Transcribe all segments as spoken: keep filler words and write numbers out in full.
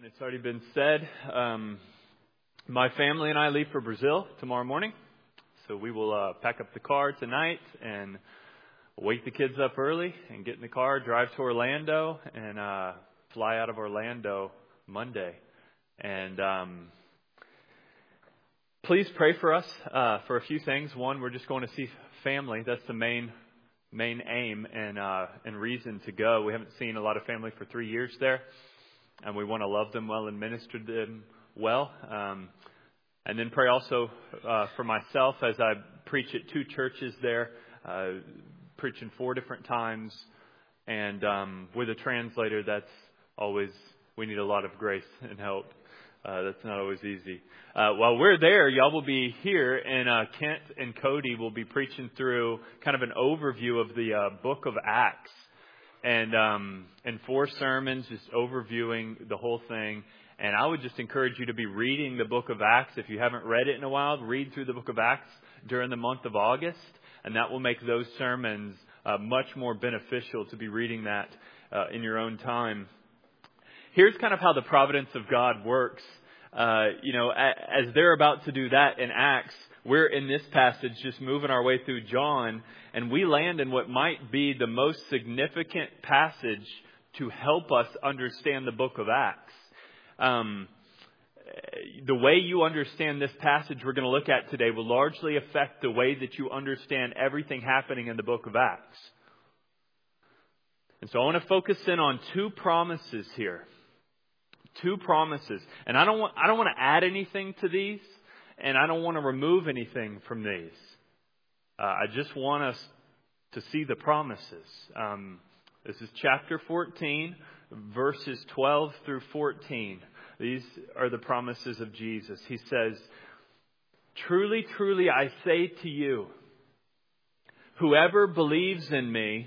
and it's already been said, um, my family and I leave for Brazil tomorrow morning. So we will uh, pack up the car tonight and wake the kids up early and get in the car, drive to Orlando, and uh, fly out of Orlando Monday. And um, please pray for us uh, for a few things. One, we're just going to see family. That's the main main aim and uh, and reason to go. We haven't seen a lot of family for three years there. And we want to love them well and minister to them well. Um, and then pray also uh, for myself as I preach at two churches there, uh, preaching four different times. And um, with a translator, that's always, we need a lot of grace and help. Uh, that's not always easy. Uh, while we're there, y'all will be here, and uh, Kent and Cody will be preaching through kind of an overview of the uh, book of Acts. And um, and four sermons, just overviewing the whole thing. And I would just encourage you to be reading the book of Acts. If you haven't read it in a while, read through the book of Acts during the month of August. And that will make those sermons uh, much more beneficial to be reading that uh, in your own time. Here's kind of how the providence of God works. Uh, you know, as they're about to do that in Acts, we're in this passage just moving our way through John, and we land in what might be the most significant passage to help us understand the book of Acts. Um, the way you understand this passage we're going to look at today will largely affect the way that you understand everything happening in the book of Acts. And so I want to focus in on two promises here. Two promises. And I don't want, I don't want to add anything to these. And I don't want to remove anything from these. Uh, I just want us to see the promises. Um, this is chapter fourteen, verses twelve through fourteen. These are the promises of Jesus. He says, "Truly, truly, I say to you, whoever believes in me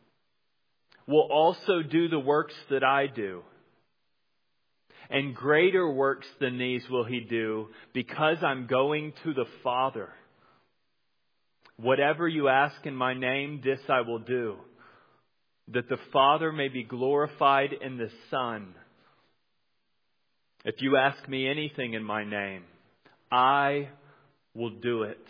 will also do the works that I do. And greater works than these will he do, because I'm going to the Father. Whatever you ask in my name, this I will do, that the Father may be glorified in the Son. If you ask me anything in my name, I will do it."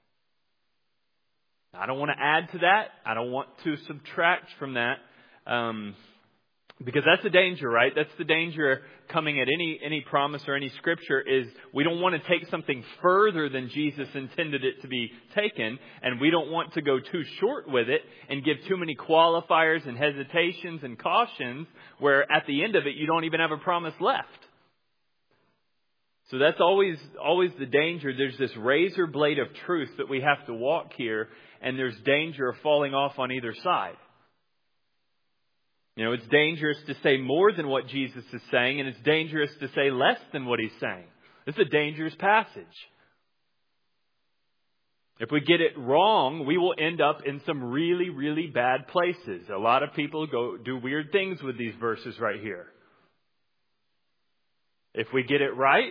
I don't want to add to that. I don't want to subtract from that. Um, Because that's the danger, right? That's the danger coming at any any promise or any scripture, is we don't want to take something further than Jesus intended it to be taken. And we don't want to go too short with it and give too many qualifiers and hesitations and cautions where at the end of it you don't even have a promise left. So that's always always the danger. There's this razor blade of truth that we have to walk here, and there's danger of falling off on either side. You know, it's dangerous to say more than what Jesus is saying, and it's dangerous to say less than what he's saying. It's a dangerous passage. If we get it wrong, we will end up in some really, really bad places. A lot of people go do weird things with these verses right here. If we get it right,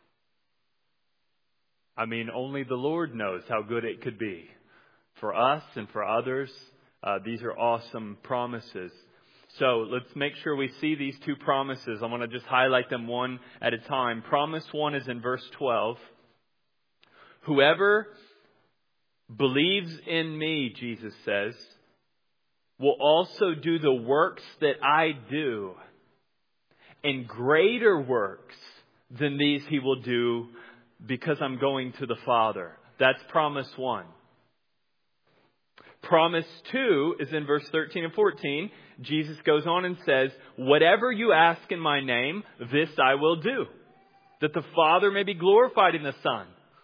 I mean, only the Lord knows how good it could be. For us and for others, uh, these are awesome promises. So let's make sure we see these two promises. I want to just highlight them one at a time. Promise one is in verse twelve. Whoever believes in me, Jesus says, will also do the works that I do. And greater works than these he will do, because I'm going to the Father. That's promise one. Promise two is in verse thirteen and fourteen. Jesus goes on and says, whatever you ask in my name, this I will do, that the Father may be glorified in the Son.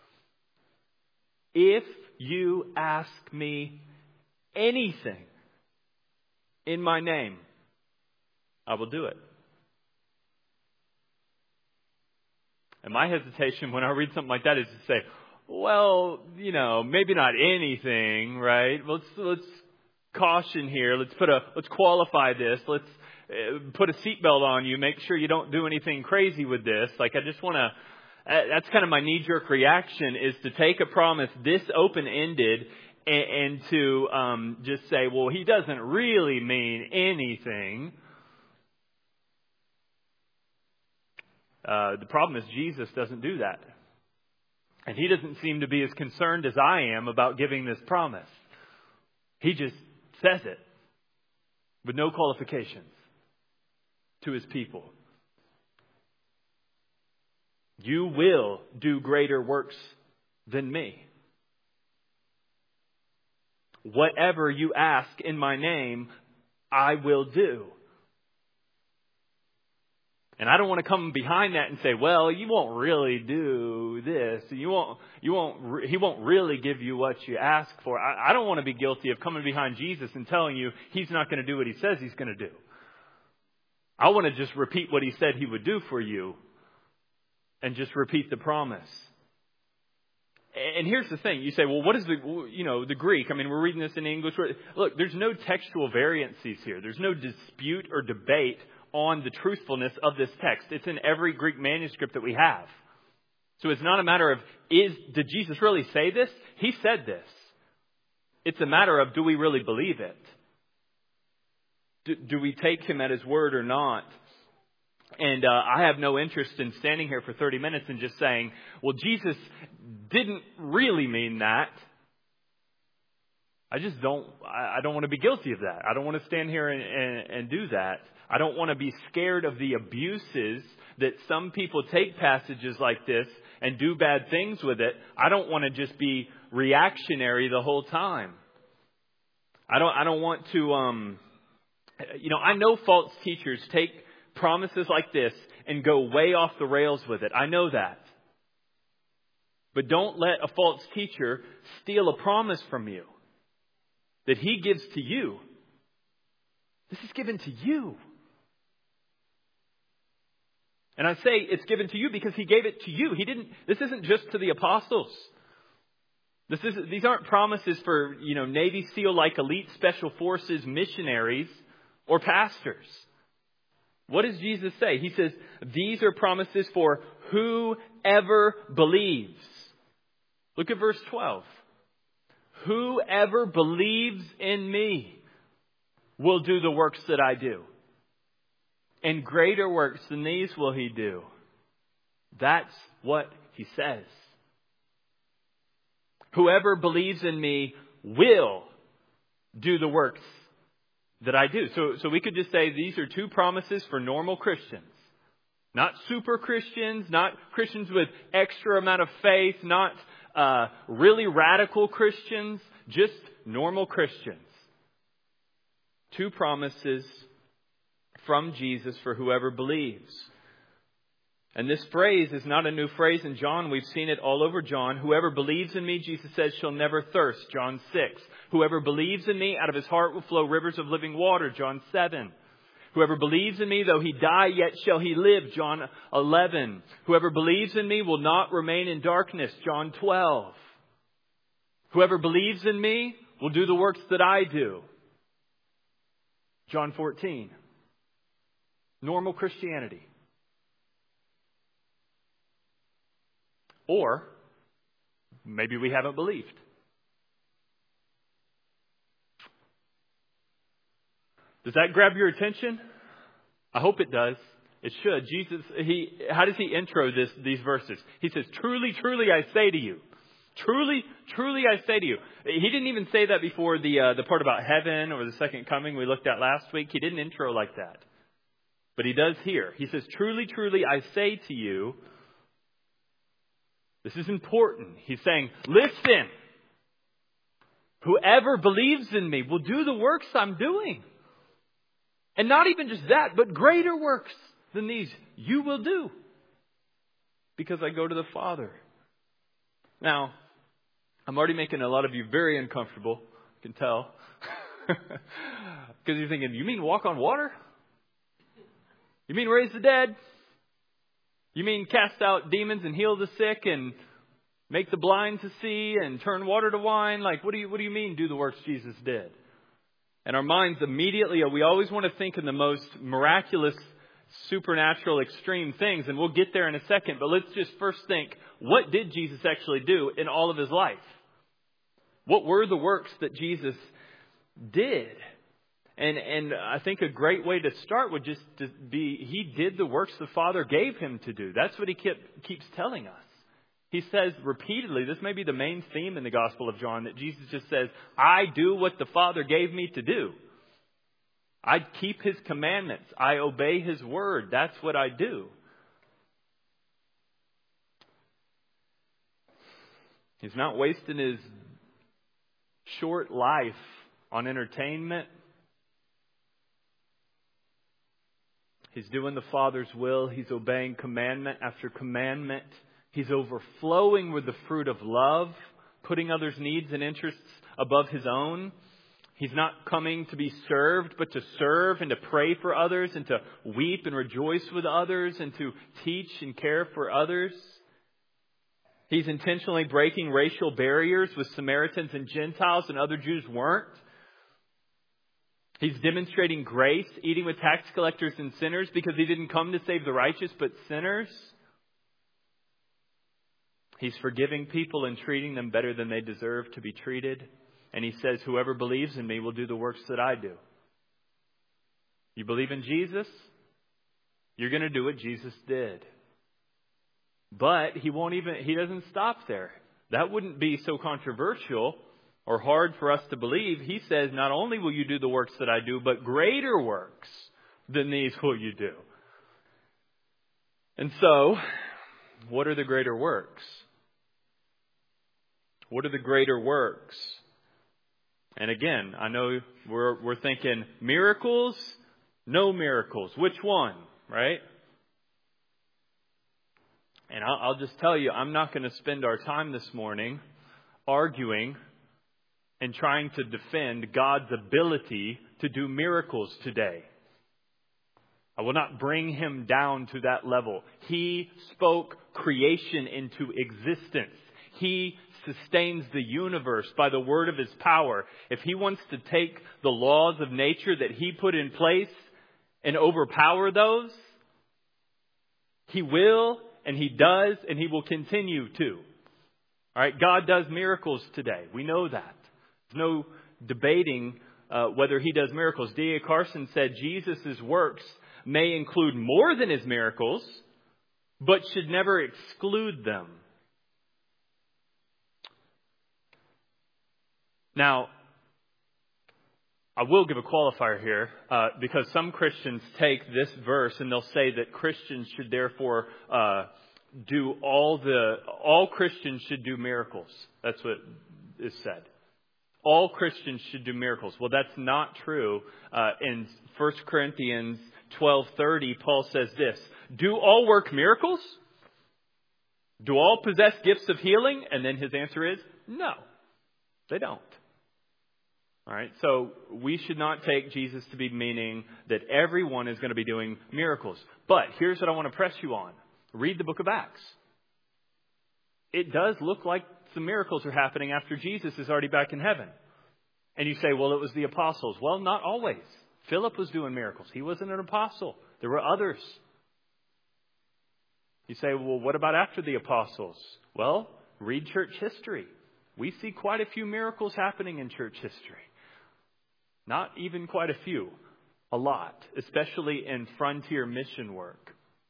If you ask me anything in my name, I will do it. And my hesitation when I read something like that is to say, well, you know, maybe not anything, right? Let's let's caution here. Let's put a let's qualify this. Let's uh, put a seatbelt on you. Make sure you don't do anything crazy with this. Like, I just want to. Uh, that's kind of my knee-jerk reaction, is to take a promise this open-ended and, and to um, just say, well, he doesn't really mean anything. Uh, the problem is Jesus doesn't do that. And He doesn't seem to be as concerned as I am about giving this promise. He just says it with no qualifications to His people. You will do greater works than me. Whatever you ask in my name, I will do. And I don't want to come behind that and say, well, you won't really do this. You won't, you won't, He won't really give you what you ask for. I, I don't want to be guilty of coming behind Jesus and telling you He's not going to do what He says He's going to do. I want to just repeat what He said He would do for you and just repeat the promise. And here's the thing. You say, well, what is the, you know, the Greek? I mean, we're reading this in English. Look, there's no textual variances here. There's no dispute or debate on the truthfulness of this text. It's in every Greek manuscript that we have. So it's not a matter of, is, did Jesus really say this? He said this. It's a matter of, do we really believe it? Do, do we take Him at His word or not? And uh, I have no interest in standing here for thirty minutes and just saying, well, Jesus didn't really mean that. I just don't, I, I don't want to be guilty of that. I don't want to stand here and, and, and do that. I don't want to be scared of the abuses that some people take passages like this and do bad things with it. I don't want to just be reactionary the whole time. I don't, I don't want to, um, you know, I know false teachers take promises like this and go way off the rails with it. I know that. But don't let a false teacher steal a promise from you that he gives to you. This is given to you. And I say it's given to you because He gave it to you. He didn't, this isn't just to the apostles. This is, these aren't promises for, you know, Navy SEAL like elite special forces missionaries or pastors. What does Jesus say? He says, these are promises for whoever believes. Look at verse twelve. Whoever believes in me will do the works that I do. And greater works than these will he do. That's what He says. Whoever believes in me will do the works that I do. So, so we could just say these are two promises for normal Christians. Not super Christians, not Christians with extra amount of faith, not uh, really radical Christians, just normal Christians. Two promises from Jesus for whoever believes. And this phrase is not a new phrase in John. We've seen it all over John. Whoever believes in me, Jesus says, shall never thirst. John six. Whoever believes in me, out of his heart will flow rivers of living water. John seven. Whoever believes in me, though he die, yet shall he live. John eleven. Whoever believes in me will not remain in darkness. John twelve. Whoever believes in me will do the works that I do. John fourteen. Normal Christianity. Or maybe we haven't believed. Does that grab your attention? I hope it does. It should. Jesus, he, how does he intro this, these verses? He says, truly, truly, I say to you. Truly, truly, I say to you. He didn't even say that before the uh, the part about heaven or the second coming we looked at last week. He didn't intro like that. But he does here. He says, truly, truly, I say to you. This is important. He's saying, listen. Whoever believes in me will do the works I'm doing. And not even just that, but greater works than these you will do. Because I go to the Father. Now, I'm already making a lot of you very uncomfortable. I can tell. Because you're thinking, you mean walk on water? You mean raise the dead? You mean cast out demons and heal the sick and make the blind to see and turn water to wine? Like, what do you, what do you mean do the works Jesus did? And our minds immediately, we always want to think in the most miraculous, supernatural, extreme things. And we'll get there in a second. But let's just first think, what did Jesus actually do in all of his life? What were the works that Jesus did? And and I think a great way to start would just to be, he did the works the Father gave him to do. That's what he kept, keeps telling us. He says repeatedly, this may be the main theme in the Gospel of John, that Jesus just says, I do what the Father gave me to do. I keep His commandments. I obey His word. That's what I do. He's not wasting His short life on entertainment. He's doing the Father's will. He's obeying commandment after commandment. He's overflowing with the fruit of love, putting others' needs and interests above His own. He's not coming to be served, but to serve and to pray for others and to weep and rejoice with others and to teach and care for others. He's intentionally breaking racial barriers with Samaritans and Gentiles, and other Jews weren't. He's demonstrating grace, eating with tax collectors and sinners, because He didn't come to save the righteous, but sinners. He's forgiving people and treating them better than they deserve to be treated. And He says, whoever believes in me will do the works that I do. You believe in Jesus? You're going to do what Jesus did. But He won't even, He doesn't stop there. That wouldn't be so controversial or hard for us to believe. He says, not only will you do the works that I do, but greater works than these will you do. And so, what are the greater works? What are the greater works? And again, I know we're we're thinking miracles, no miracles. Which one, right? And I'll, I'll just tell you, I'm not going to spend our time this morning arguing and trying to defend God's ability to do miracles today. I will not bring Him down to that level. He spoke creation into existence. He sustains the universe by the word of His power. If He wants to take the laws of nature that He put in place and overpower those, He will, and He does, and He will continue to. All right, God does miracles today. We know that. There's no debating uh, whether He does miracles. D A Carson said Jesus' works may include more than His miracles, but should never exclude them. Now, I will give a qualifier here, uh, because some Christians take this verse and they'll say that Christians should therefore uh, do all the, all Christians should do miracles. That's what is said. All Christians should do miracles. Well, that's not true. Uh, in First Corinthians twelve thirty, Paul says this, do all work miracles? Do all possess gifts of healing? And then his answer is, no, they don't. All right, so we should not take Jesus to be meaning that everyone is going to be doing miracles. But here's what I want to press you on. Read the book of Acts. It does look like some miracles are happening after Jesus is already back in heaven. And you say, well, it was the apostles. Well, not always. Philip was doing miracles. He wasn't an apostle. There were others. You say, well, what about after the apostles? Well, read church history. We see quite a few miracles happening in church history. Not even quite a few. A lot. Especially in frontier mission work.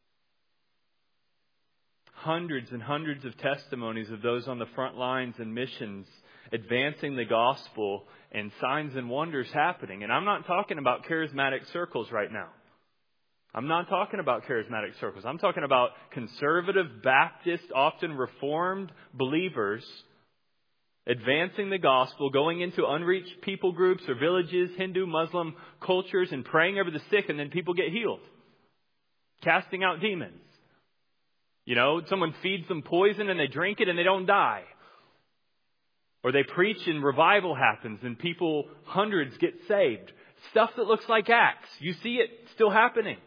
Hundreds and hundreds of testimonies of those on the front lines in missions advancing the gospel and signs and wonders happening. And I'm not talking about charismatic circles right now. I'm not talking about charismatic circles. I'm talking about conservative, Baptist, often Reformed believers advancing the gospel, going into unreached people groups or villages, Hindu, Muslim cultures, and praying over the sick, and then people get healed. Casting out demons. You know, someone feeds them poison and they drink it and they don't die. Or they preach and revival happens and people, hundreds get saved. Stuff that looks like Acts. You see it still happening.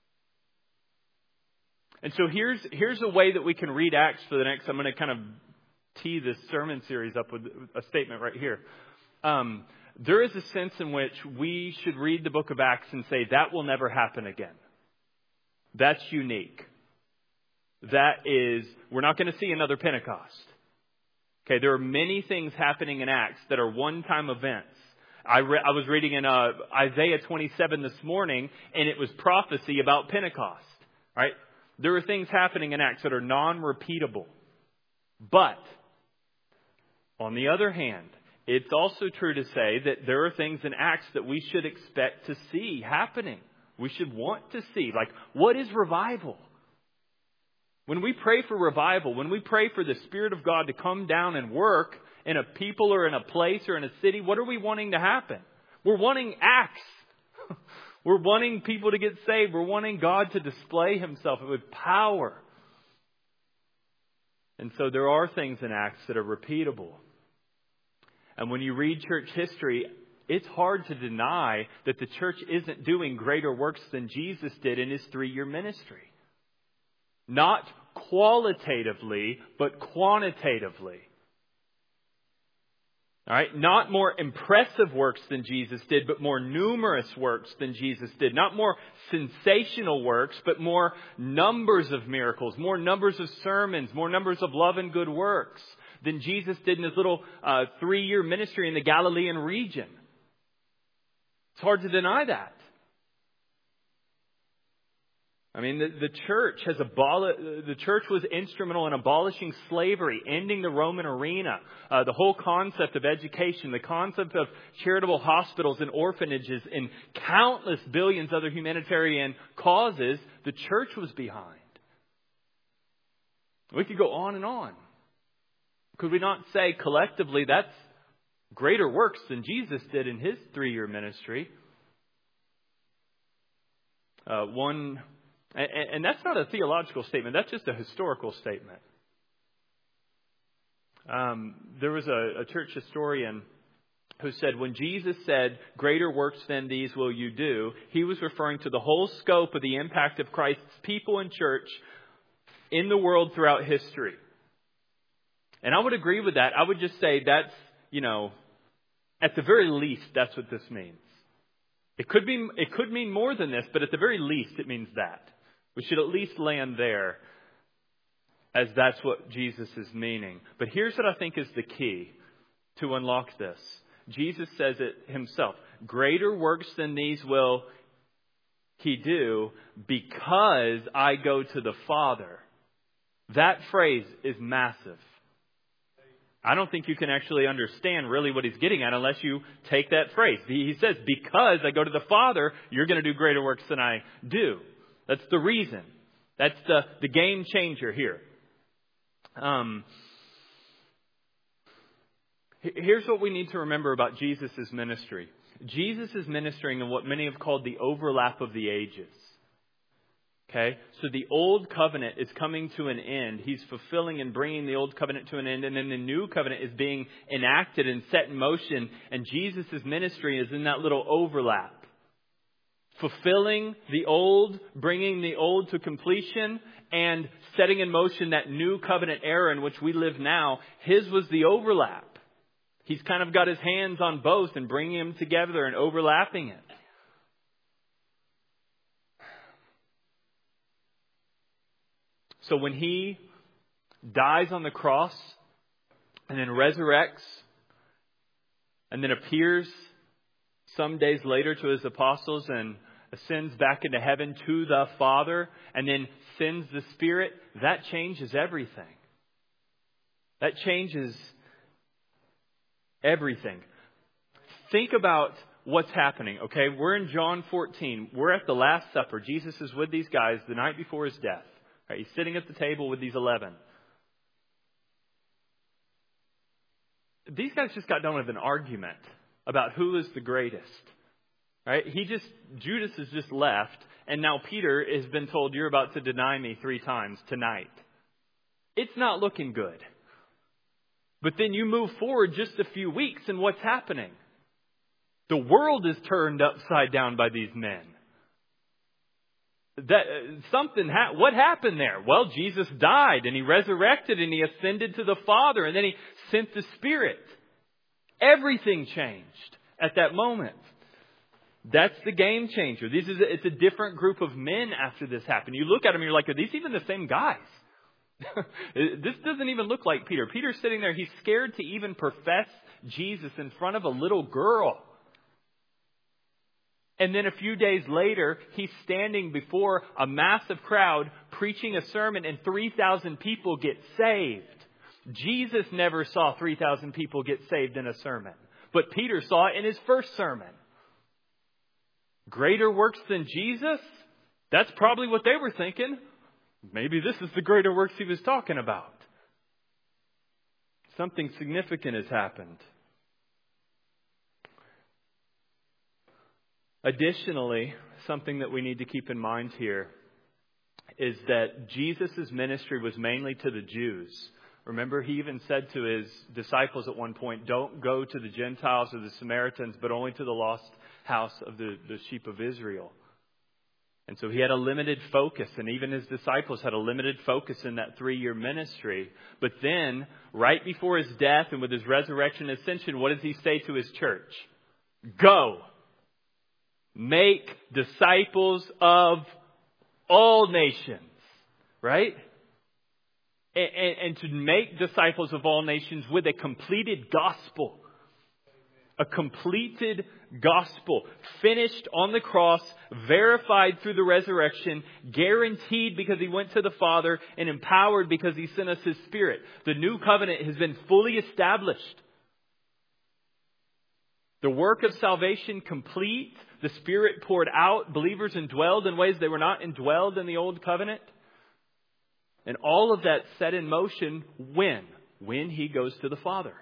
And so here's here's a way that we can read Acts for the next, I'm going to kind of tee this sermon series up with a statement right here. Um, there is a sense in which we should read the book of Acts and say, that will never happen again. That's unique. That is, we're not going to see another Pentecost. Okay, there are many things happening in Acts that are one-time events. I, re- I was reading in uh, Isaiah twenty-seven this morning, and it was prophecy about Pentecost. Right? There are things happening in Acts that are non-repeatable. But, on the other hand, it's also true to say that there are things in Acts that we should expect to see happening. We should want to see. Like, what is revival? When we pray for revival, when we pray for the Spirit of God to come down and work in a people or in a place or in a city, what are we wanting to happen? We're wanting acts. We're wanting people to get saved. We're wanting God to display Himself with power. And so there are things in Acts that are repeatable. And when you read church history, it's hard to deny that the church isn't doing greater works than Jesus did in His three-year ministry. Not qualitatively, but quantitatively. All right, not more impressive works than Jesus did, but more numerous works than Jesus did. Not more sensational works, but more numbers of miracles, more numbers of sermons, more numbers of love and good works than Jesus did in His little uh, three-year ministry in the Galilean region. It's hard to deny that. I mean, the, the church has aboli- the church was instrumental in abolishing slavery, ending the Roman arena, uh, the whole concept of education, the concept of charitable hospitals and orphanages, and countless billions other humanitarian causes. The church was behind. We could go on and on. Could we not say collectively that's greater works than Jesus did in His three-year ministry? Uh, one. And that's not a theological statement. That's just a historical statement. Um, there was a, a church historian who said when Jesus said, "Greater works than these will you do," He was referring to the whole scope of the impact of Christ's people and church in the world throughout history. And I would agree with that. I would just say that's, you know, at the very least, that's what this means. It could be, it could mean more than this, but at the very least, it means that. We should at least land there as that's what Jesus is meaning. But here's what I think is the key to unlock this. Jesus says it Himself. Greater works than these will He do because I go to the Father. That phrase is massive. I don't think you can actually understand really what He's getting at unless you take that phrase. He says, because I go to the Father, you're going to do greater works than I do. That's the reason. That's the, the game changer here. Um, here's what we need to remember about Jesus' ministry. Jesus is ministering in what many have called the overlap of the ages. Okay? So the old covenant is coming to an end. He's fulfilling and bringing the old covenant to an end. And then the new covenant is being enacted and set in motion. And Jesus' ministry is in that little overlap. Fulfilling the old, bringing the old to completion, and setting in motion that new covenant era in which we live now. His was the overlap. He's kind of got His hands on both and bringing them together and overlapping it. So when He dies on the cross and then resurrects and then appears some days later to His apostles and ascends back into heaven to the Father and then sends the Spirit, that changes everything. That changes everything. Think about what's happening, okay? We're in John fourteen. We're at the Last Supper. Jesus is with these guys the night before His death. Right? He's sitting at the table with these eleven. These guys just got done with an argument about who is the greatest. Right? He just, Judas has just left, and now Peter has been told, you're about to deny me three times tonight. It's not looking good. But then you move forward just a few weeks, and what's happening? The world is turned upside down by these men. That something ha- what happened there? Well, Jesus died, and He resurrected, and He ascended to the Father, and then He sent the Spirit. Everything changed at that moment. That's the game changer. This is a, it's a different group of men after this happened. You look at them, you're like, are these even the same guys? This doesn't even look like Peter. Peter's sitting there. He's scared to even profess Jesus in front of a little girl. And then a few days later, he's standing before a massive crowd preaching a sermon and three thousand people get saved. Jesus never saw three thousand people get saved in a sermon, but Peter saw it in his first sermon. Greater works than Jesus? That's probably what they were thinking. Maybe this is the greater works he was talking about. Something significant has happened. Additionally, something that we need to keep in mind here is that Jesus' ministry was mainly to the Jews. Remember, he even said to his disciples at one point, don't go to the Gentiles or the Samaritans, but only to the lost house of the, the sheep of Israel. And so he had a limited focus, and even his disciples had a limited focus in that three-year ministry. But then, right before his death and with his resurrection and ascension, what does he say to his church? Go! Make disciples of all nations. Right? And, and, and to make disciples of all nations with a completed gospel. A completed gospel. Finished on the cross, verified through the resurrection, guaranteed because he went to the Father, and empowered because he sent us his Spirit. The new covenant has been fully established. The work of salvation complete. The Spirit poured out. Believers indwelled in ways they were not indwelled in the old covenant. And all of that set in motion when? When he goes to the Father.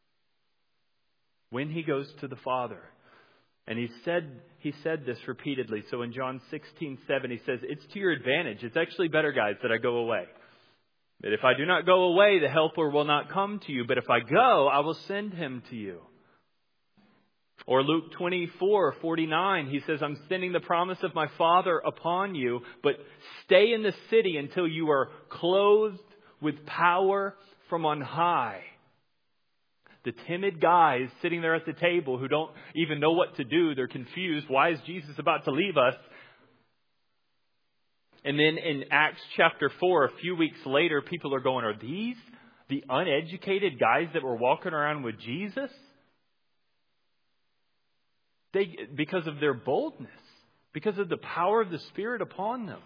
When he goes to the Father. And he said he said this repeatedly. So in John sixteen seven, he says, it's to your advantage. It's actually better, guys, that I go away. That if I do not go away, the Helper will not come to you. But if I go, I will send him to you. Or Luke twenty-four forty-nine, he says, I'm sending the promise of my Father upon you, but stay in the city until you are clothed with power from on high. The timid guys sitting there at the table who don't even know what to do. They're confused. Why is Jesus about to leave us? And then in Acts chapter four, a few weeks later, people are going, are these the uneducated guys that were walking around with Jesus? They, because of their boldness, because of the power of the Spirit upon them.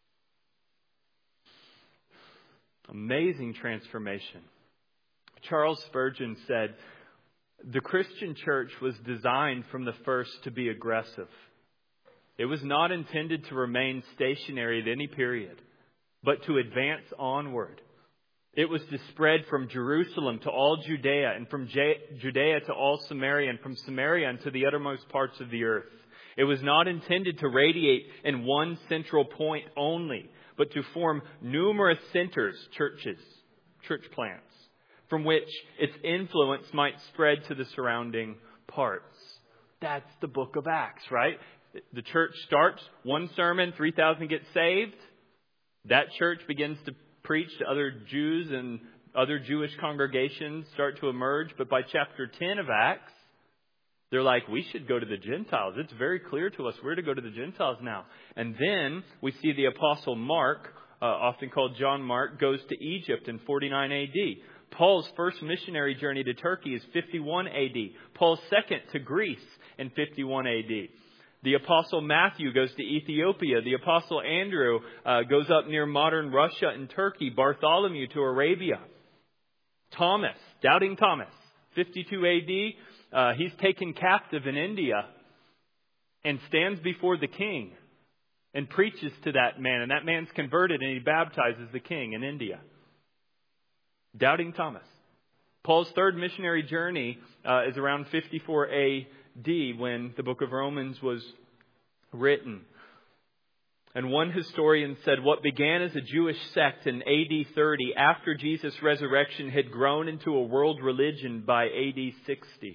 Amazing transformation. Charles Spurgeon said, the Christian church was designed from the first to be aggressive. It was not intended to remain stationary at any period, but to advance onward. It was to spread from Jerusalem to all Judea, and from Judea to all Samaria, and from Samaria unto the uttermost parts of the earth. It was not intended to radiate in one central point only, but to form numerous centers, churches, church plants, from which its influence might spread to the surrounding parts. That's the book of Acts, right? The church starts, one sermon, three thousand get saved. That church begins to preach to other Jews, and other Jewish congregations start to emerge. But by chapter ten of Acts, they're like, we should go to the Gentiles. It's very clear to us we're to go to the Gentiles now. And then we see the Apostle Mark, uh, often called John Mark, goes to Egypt in forty-nine A D. Paul's first missionary journey to Turkey is fifty-one A D. Paul's second to Greece in fifty-one A D. The Apostle Matthew goes to Ethiopia. The Apostle Andrew uh, goes up near modern Russia and Turkey. Bartholomew to Arabia. Thomas, Doubting Thomas, fifty-two A D. Uh, he's taken captive in India and stands before the king and preaches to that man. And that man's converted and he baptizes the king in India. Doubting Thomas. Paul's third missionary journey uh, is around fifty-four A D when the book of Romans was written. And one historian said what began as a Jewish sect in A D thirty after Jesus' resurrection had grown into a world religion by A D sixty.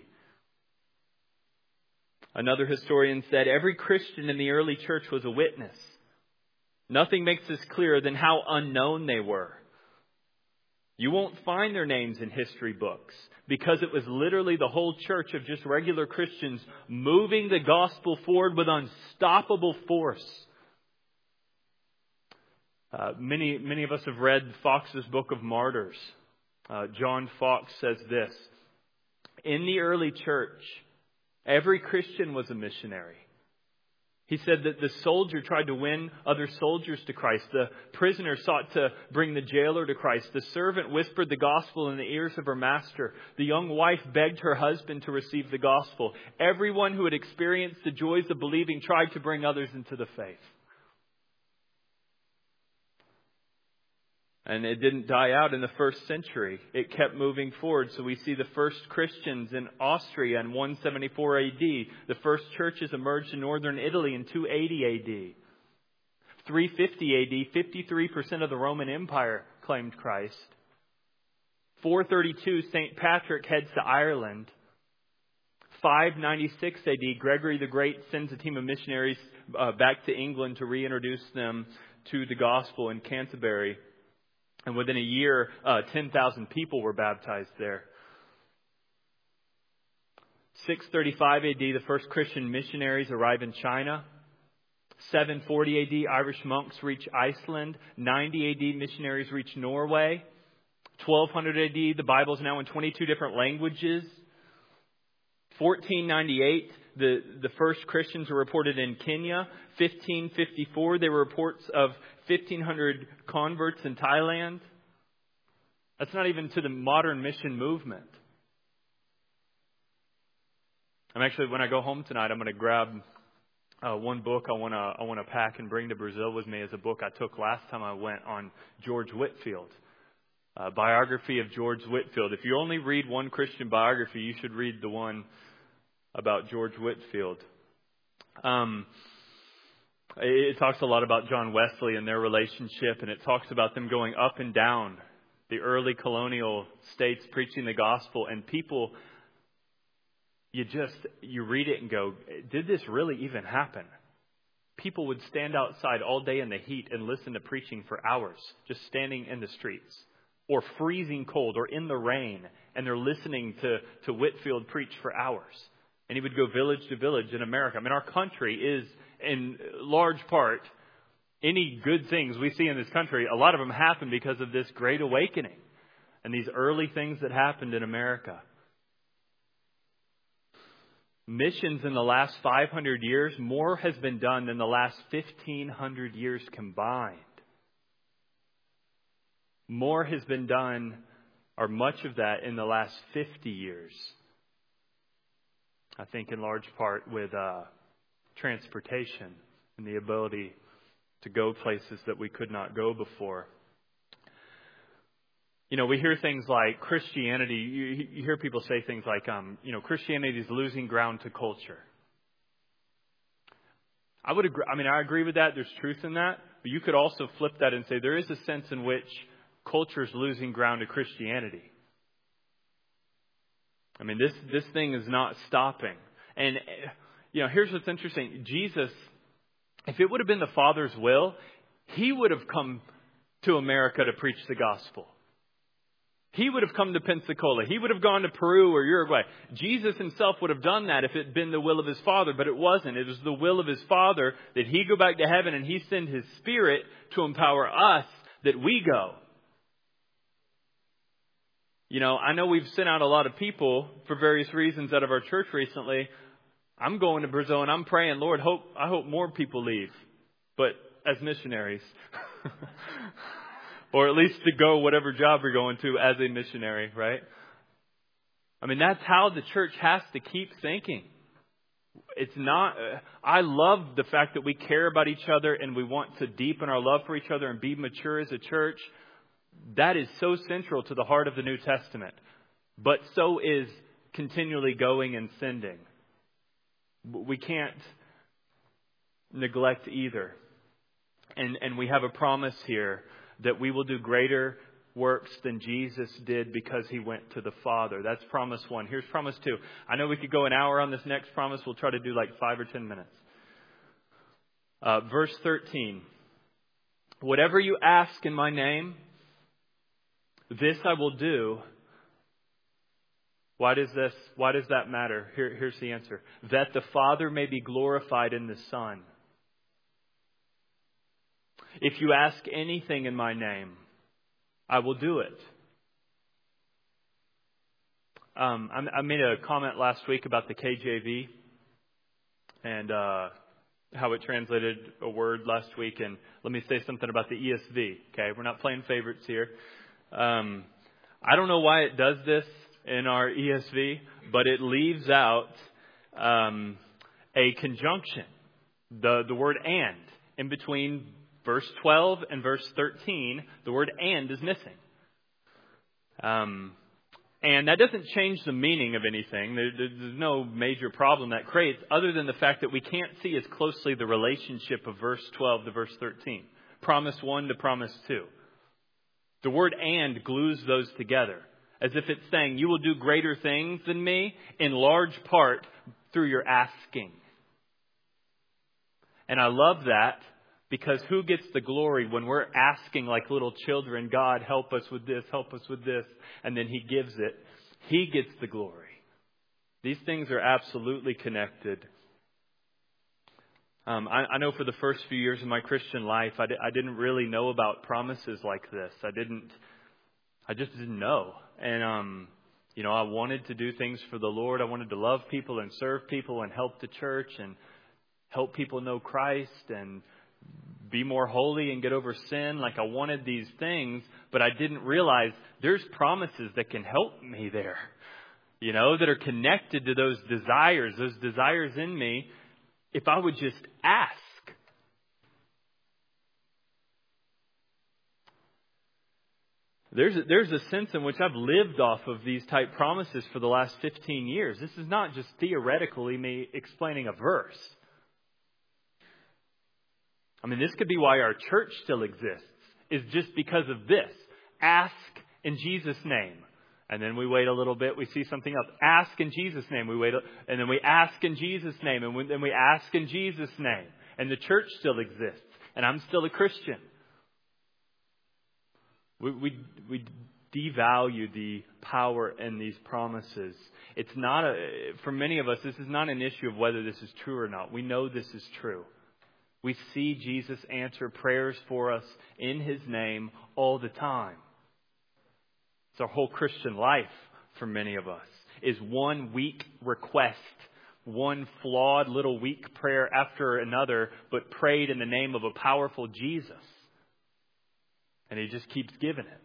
Another historian said every Christian in the early church was a witness. Nothing makes this clearer than how unknown they were. You won't find their names in history books because it was literally the whole church of just regular Christians moving the gospel forward with unstoppable force. Uh, many, many of us have read Fox's Book of Martyrs. Uh, John Fox says this: in the early church, every Christian was a missionary. He said that the soldier tried to win other soldiers to Christ. The prisoner sought to bring the jailer to Christ. The servant whispered the gospel in the ears of her master. The young wife begged her husband to receive the gospel. Everyone who had experienced the joys of believing tried to bring others into the faith. And it didn't die out in the first century. It kept moving forward. So we see the first Christians in Austria in one seventy-four A D. The first churches emerged in northern Italy in two eighty A D. three fifty A D, fifty-three percent of the Roman Empire claimed Christ. four thirty-two, Saint Patrick heads to Ireland. five ninety-six A D, Gregory the Great sends a team of missionaries uh, back to England to reintroduce them to the gospel in Canterbury. And within a year, uh, ten thousand people were baptized there. six thirty-five A D, the first Christian missionaries arrive in China. seven forty A D, Irish monks reach Iceland. ninety A D, missionaries reach Norway. twelve hundred A D, the Bible is now in twenty-two different languages. fourteen ninety-eight, the, the first Christians were reported in Kenya. fifteen fifty-four, there were reports of fifteen hundred converts in Thailand. That's not even to the modern mission movement. I'm actually, when I go home tonight, I'm going to grab uh, one book I want to I want to pack and bring to Brazil with me as a book I took last time I went on George Whitefield. Uh, biography of George Whitefield. If you only read one Christian biography, you should read the one about George Whitefield. Um, it talks a lot about John Wesley and their relationship, and it talks about them going up and down the early colonial states preaching the gospel, and people, you just, you read it and go, did this really even happen? People would stand outside all day in the heat and listen to preaching for hours, just standing in the streets, or freezing cold, or in the rain, and they're listening to, to Whitefield preach for hours. And he would go village to village in America. I mean, our country is, in large part, any good things we see in this country, a lot of them happen because of this great awakening and these early things that happened in America. Missions in the last five hundred years, more has been done than the last fifteen hundred years combined. More has been done, or much of that, in the last fifty years. I think in large part with uh, transportation and the ability to go places that we could not go before. You know, we hear things like Christianity. You, you hear people say things like, um, you know, Christianity is losing ground to culture. I would agree. I mean, I agree with that. There's truth in that. But you could also flip that and say there is a sense in which culture is losing ground to Christianity. I mean, this, this thing is not stopping. And, you know, here's what's interesting. Jesus, if it would have been the Father's will, He would have come to America to preach the gospel. He would have come to Pensacola. He would have gone to Peru or Uruguay. Jesus Himself would have done that if it had been the will of His Father, but it wasn't. It was the will of His Father that He go back to heaven and He send His Spirit to empower us that we go. You know, I know we've sent out a lot of people for various reasons out of our church recently. I'm going to Brazil and I'm praying, Lord, hope I hope more people leave, but as missionaries. Or at least to go whatever job you're going to as a missionary, right? I mean, that's how the church has to keep thinking. It's not, I love the fact that we care about each other and we want to deepen our love for each other and be mature as a church. That is so central to the heart of the New Testament. But so is continually going and sending. We can't neglect either. And and we have a promise here that we will do greater works than Jesus did because He went to the Father. That's promise one. Here's promise two. I know we could go an hour on this next promise. We'll try to do like five or ten minutes. Uh, verse thirteen. Whatever you ask in my name, this I will do. Why does this, why does that matter? Here, here's the answer. That the Father may be glorified in the Son. If you ask anything in my name, I will do it. Um, I, I made a comment last week about the K J V. And uh, how it translated a word last week, and let me say something about the E S V. Okay, we're not playing favorites here. Um, I don't know why it does this in our E S V, but it leaves out um, a conjunction, the the word "and" in between verse twelve and verse thirteen. The word "and" is missing. Um, And that doesn't change the meaning of anything. There, there's no major problem that creates, other than the fact that we can't see as closely the relationship of verse twelve to verse thirteen. Promise one to promise two. The word "and" glues those together, as if it's saying, you will do greater things than me, in large part through your asking. And I love that, because who gets the glory when we're asking like little children, God, help us with this, help us with this, and then He gives it. He gets the glory. These things are absolutely connected. Um, I, I know for the first few years of my Christian life, I, di- I didn't really know about promises like this. I didn't, I just didn't know. And, um, you know, I wanted to do things for the Lord. I wanted to love people and serve people and help the church and help people know Christ and be more holy and get over sin. Like, I wanted these things, but I didn't realize there's promises that can help me there, you know, that are connected to those desires, those desires in me, if I would just ask. There's a, there's a sense in which I've lived off of these type promises for the last fifteen years. This is not just theoretically me explaining a verse. I mean, this could be why our church still exists, is just because of this. Ask in Jesus' name. And then we wait a little bit, we see something else. Ask in Jesus' name. We wait, and then we ask in Jesus' name. And then we ask in Jesus' name. And the church still exists. And I'm still a Christian. We, we, we devalue the power in these promises. It's not a, for many of us, this is not an issue of whether this is true or not. We know this is true. We see Jesus answer prayers for us in His name all the time. It's our whole Christian life for many of us, is one weak request, one flawed little weak prayer after another, but prayed in the name of a powerful Jesus. And He just keeps giving it.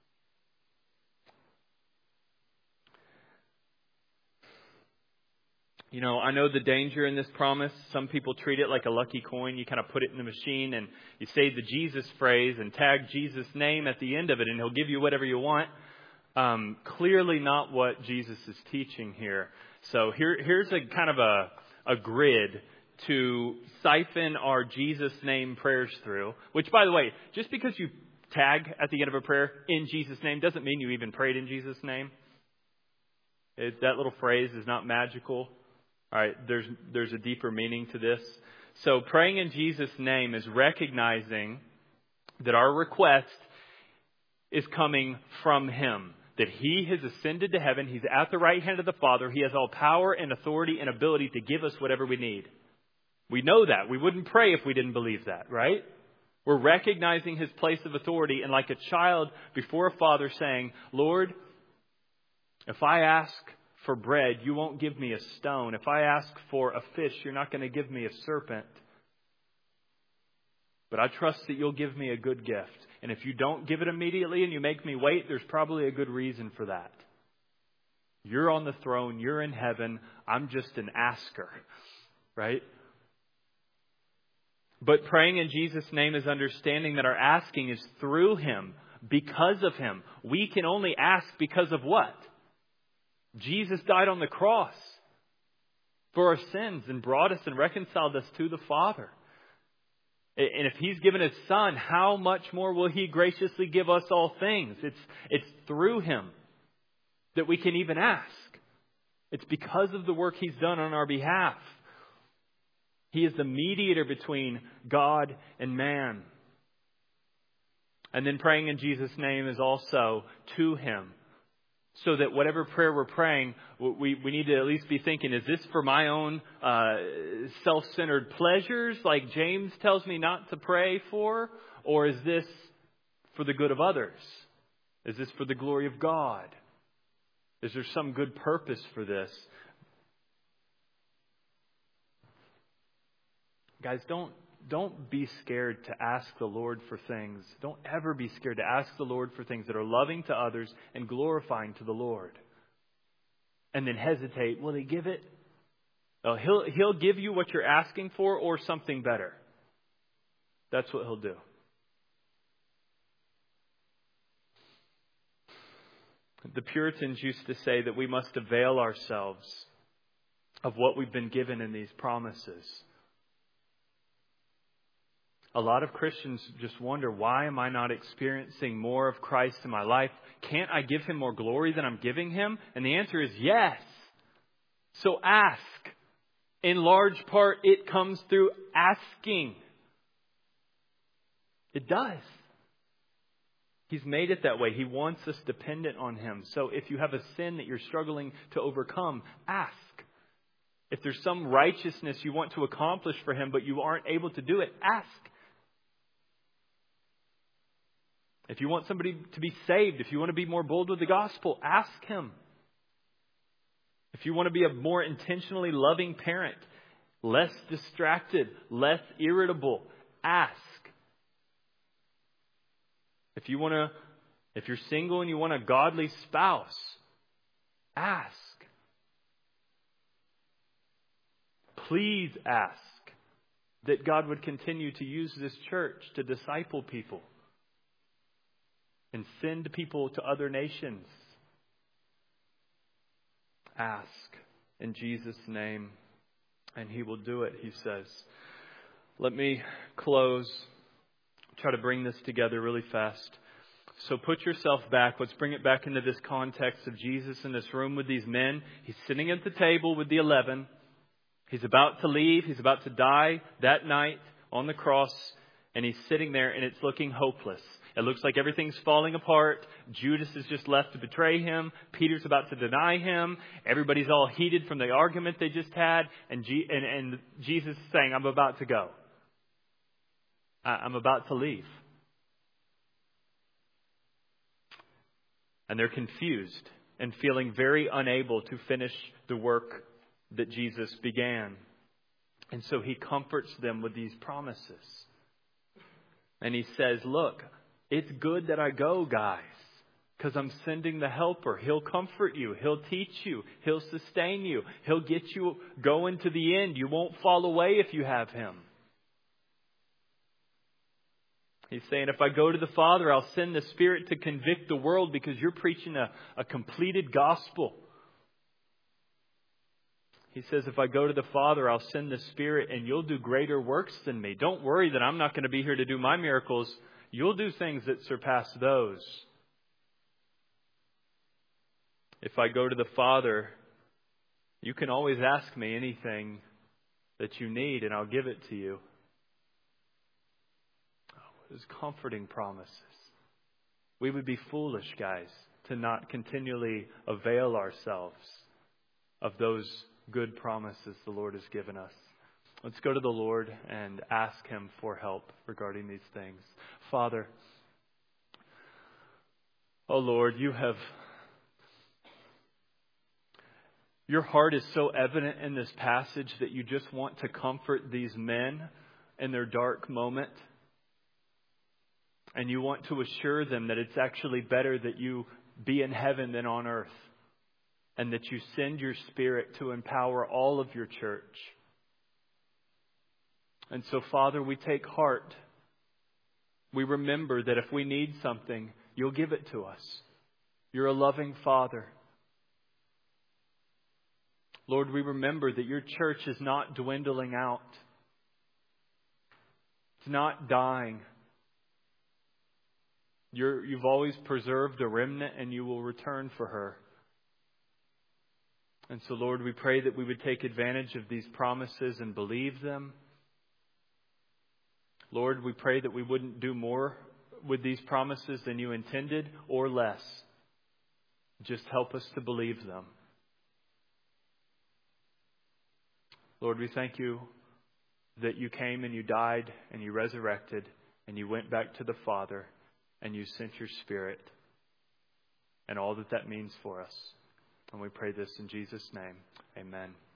You know, I know the danger in this promise. Some people treat it like a lucky coin. You kind of put it in the machine and you say the Jesus phrase and tag Jesus' name at the end of it, and He'll give you whatever you want. Um, clearly not what Jesus is teaching here. So here, here's a kind of a, a grid to siphon our Jesus name prayers through. Which, by the way, just because you tag at the end of a prayer in Jesus' name doesn't mean you even prayed in Jesus' name. It, that little phrase is not magical. All right, there's there's a deeper meaning to this. So praying in Jesus' name is recognizing that our request is coming from Him. That He has ascended to heaven. He's at the right hand of the Father. He has all power and authority and ability to give us whatever we need. We know that. We wouldn't pray if we didn't believe that, right? We're recognizing His place of authority, and like a child before a father saying, Lord, if I ask for bread, you won't give me a stone. If I ask for a fish, you're not going to give me a serpent. But I trust that you'll give me a good gift. And if you don't give it immediately and you make me wait, there's probably a good reason for that. You're on the throne. You're in heaven. I'm just an asker, right? But praying in Jesus' name is understanding that our asking is through Him, because of Him. We can only ask because of what? Jesus died on the cross for our sins and brought us and reconciled us to the Father. And if He's given His Son, how much more will He graciously give us all things? It's, it's through Him that we can even ask. It's because of the work He's done on our behalf. He is the mediator between God and man. And then praying in Jesus' name is also to Him. So that whatever prayer we're praying, we, we need to at least be thinking, is this for my own uh, self-centered pleasures, like James tells me not to pray for? Or is this for the good of others? Is this for the glory of God? Is there some good purpose for this? Guys, don't don't be scared to ask the Lord for things. Don't ever be scared to ask the Lord for things that are loving to others and glorifying to the Lord. And then hesitate. Will He give it? Oh, he'll He'll give you what you're asking for or something better. That's what He'll do. The Puritans used to say that we must avail ourselves of what we've been given in these promises. A lot of Christians just wonder, why am I not experiencing more of Christ in my life? Can't I give Him more glory than I'm giving Him? And the answer is yes. So ask. In large part, it comes through asking. It does. He's made it that way. He wants us dependent on Him. So if you have a sin that you're struggling to overcome, ask. If there's some righteousness you want to accomplish for Him, but you aren't able to do it, ask. If you want somebody to be saved, if you want to be more bold with the gospel, ask Him. If you want to be a more intentionally loving parent, less distracted, less irritable, ask. If you want to, if you're single and you want a godly spouse, ask. Please ask that God would continue to use this church to disciple people and send people to other nations. Ask in Jesus' name, and He will do it, He says. Let me close. Try to bring this together really fast. So put yourself back. Let's bring it back into this context of Jesus in this room with these men. He's sitting at the table with the eleven. He's about to leave. He's about to die that night on the cross. And He's sitting there and it's looking hopeless. It looks like everything's falling apart. Judas is just left to betray Him. Peter's about to deny Him. Everybody's all heated from the argument they just had. And, G- and, and Jesus is saying, I'm about to go. I'm about to leave. And they're confused and feeling very unable to finish the work that Jesus began. And so He comforts them with these promises. And He says, look, it's good that I go, guys, because I'm sending the Helper. He'll comfort you. He'll teach you. He'll sustain you. He'll get you going to the end. You won't fall away if you have Him. He's saying, if I go to the Father, I'll send the Spirit to convict the world because you're preaching a, a completed gospel. He says, if I go to the Father, I'll send the Spirit and you'll do greater works than me. Don't worry that I'm not going to be here to do my miracles. You'll do things that surpass those. If I go to the Father, you can always ask me anything that you need and I'll give it to you. Those comforting promises. We would be foolish, guys, to not continually avail ourselves of those good promises the Lord has given us. Let's go to the Lord and ask Him for help regarding these things. Father, oh Lord, you have, your heart is so evident in this passage that you just want to comfort these men in their dark moment. And you want to assure them that it's actually better that you be in heaven than on earth. And that you send your Spirit to empower all of your church. And so, Father, we take heart. We remember that if we need something, you'll give it to us. You're a loving Father. Lord, we remember that your church is not dwindling out. It's not dying. You're, you've always preserved a remnant and you will return for her. And so, Lord, we pray that we would take advantage of these promises and believe them. Lord, we pray that we wouldn't do more with these promises than you intended or less. Just help us to believe them. Lord, we thank you that you came and you died and you resurrected and you went back to the Father. And you sent your Spirit and all that that means for us. And we pray this in Jesus' name. Amen.